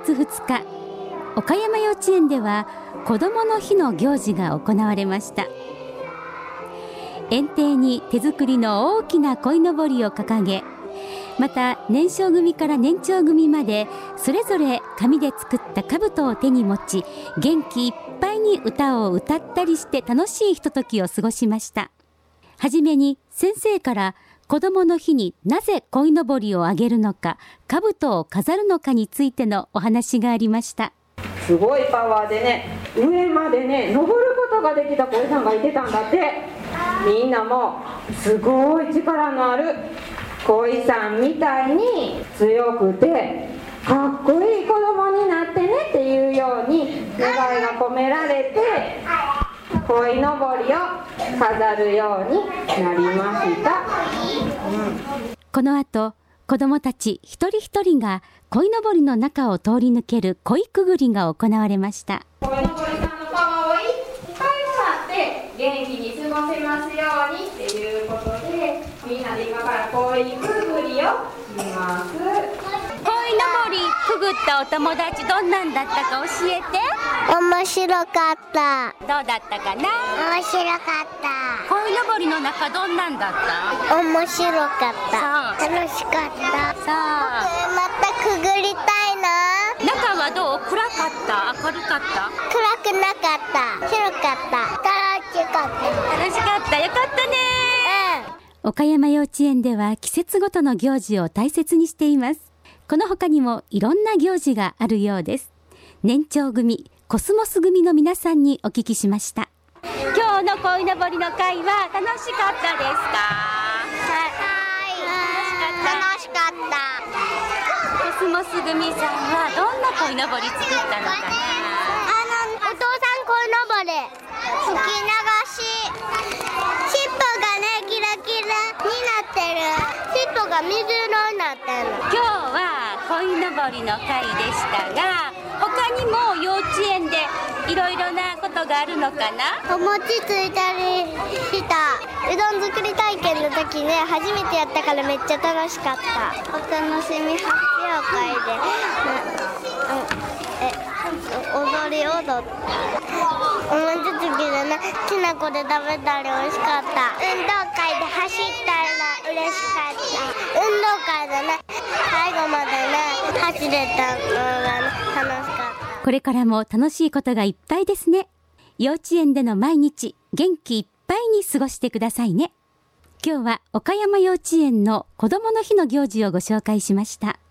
月2日、岡山幼稚園では子どもの日の行事が行われました。園庭に手作りの大きな鯉のぼりを掲げ、また年少組から年長組までそれぞれ紙で作った兜を手に持ち、元気いっぱいに歌を歌ったりして楽しいひとときを過ごしました。はじめに先生から子どもの日になぜ鯉のぼりをあげるのか、兜を飾るのかについてのお話がありました。 すごいパワーでね、上までね登ることができた鯉さんがいてたんだって。みんなもすごい力のある鯉さんみたいに強くてかっこいい子供になってねっていうように願いが込められて、鯉のぼりを飾るようになりました。 この後、子どもたち一人一人が鯉のぼりの中を通り抜ける鯉くぐりが行われました。 鯉のぼりさんのパワーをいっぱいもらって元気に過ごせますようにっていうことで、みんなで今から鯉くぐりをします。鯉のぼりくぐったお友達どんなんだったか教えて。 面白かった。 どうだったかな。 面白かった。 鯉のぼりの中どんなんだった。 面白かった。楽しかった。 さあ、 またくぐりたいな。 中はどう？暗かった？明るかった？ 暗くなかった。広かった。楽しかった。 楽しかった。よかったね。岡山幼稚園では季節ごとの行事を大切にしています。この他にもいろんな行事があるようです。年長組、コスモス組の皆さんにお聞きしました。今日の鯉のぼりの会は楽しかったですか？ はい、楽しかった。 コスモス組さんはどんな鯉のぼり作ったのかな？ お父さん鯉のぼり吹き流し、尻尾がねキラキラになってる。尻尾が水色になってる。 今日は鯉のぼりの会でしたが、他にも幼稚園でいろいろなことがあるのかな？ お餅ついたりした。うどん作り体験の時ね、初めてやったからめっちゃ楽しかった。お楽しみ発表会で踊り踊った。お餅つきでね、きな粉で食べたり美味しかった。運動会で走ったら嬉しかった。運動会でね、最後までね走れたのが、ね、楽しかった。 これからも楽しいことがいっぱいですね。幼稚園での毎日、元気いっぱいに過ごしてくださいね。今日は岡山幼稚園の子どもの日の行事をご紹介しました。